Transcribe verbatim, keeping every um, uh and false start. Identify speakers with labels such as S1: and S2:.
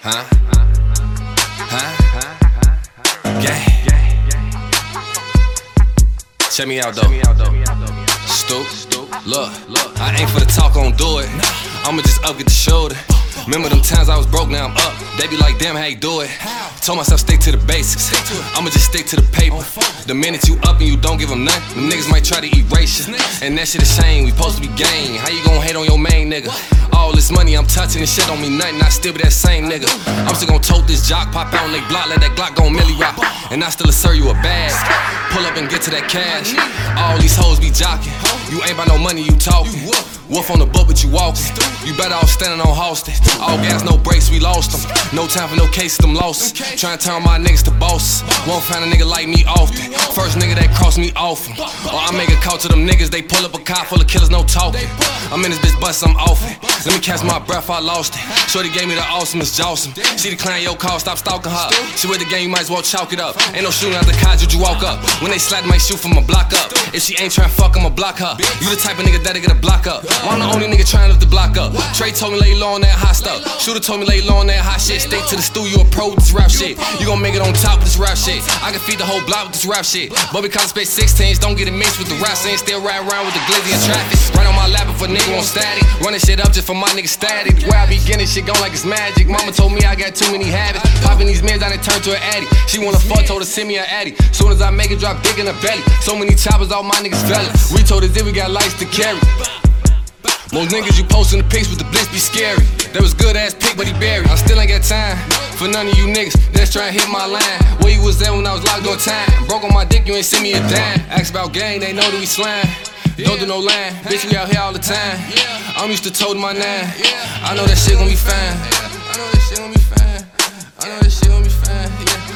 S1: Huh? Huh? Gang. Check me out though. Stoop. Look, I ain't for the talk, I don't do it. I'ma just up, get the shoulder. Remember them times I was broke, now I'm up. They be like, damn, how you do it? Told myself, stick to the basics. I'ma just stick to the paper. The minute you up and you don't give them nothing, them niggas might try to erase you. And that shit a shame, we supposed to be gang. How you gon' hate on your main nigga? All this money I'm touching, this shit don't mean nothing, I still be that same nigga. I'm still gon' tote this jock, pop out on they block, let that Glock gon' milli rock. And I still assert you a bag. Pull up and get to that cash. All these hoes be jocking. You ain't by no money, you talking. Wolf on the book, but you walking. You better off standing on Halston. All gas, no brakes, we lost them. No time for no cases, them losses. Trying to turn my niggas to bosses. Won't find a nigga like me often. First nigga that cross me often. Or I make a call to them niggas, they pull up a car full of killers, no talking. I'm in this bitch bust, I'm off it. Let me catch my breath, I lost it. Shorty gave me the awesomest Jawsome. She declined your call, stop stalking her. She with the game, you might as well chalk it up. Ain't no shooting out the car, did you walk up? When they slide, might shoot from a block up. If she ain't trying to fuck, I'ma block her. You the type of nigga that'll get a block up. I'm the only nigga trying to lift the block up. Trey told me lay low on that hot stuff. Shooter told me lay low on that hot shit. Stay to the stew, you a pro with this rap shit. You gon' make it on top with this rap shit. I can feed the whole block with this rap shit. But because I spent sixteens, don't get it mixed with the rap scene. Still ride around with the glizzy and traffic. Right on my lap if a nigga on static. Running shit up just for my nigga static. Where I be getting shit going like it's magic. Mama told me I got too many habits. Popping these meds, I done turned to an addy. She wanna fuck, told her send me an addy. Soon as I make it drop big in her belly. So many choppers, all my niggas fellas. We told us if we got lights to carry. Most niggas you posting the pics with the blitz be scary. That was good ass pic, but he buried. I still ain't got time for none of you niggas that's trying to hit my line. Where you was at when I was locked on time? Broke on my dick, you ain't send me a dime. Ask about gang, they know that we slime. Don't do no line, bitch, we out here all the time. I'm used to toting my nine. I know that shit gon' be fine. I know that shit gon' be fine. I know that shit gon' be fine, yeah.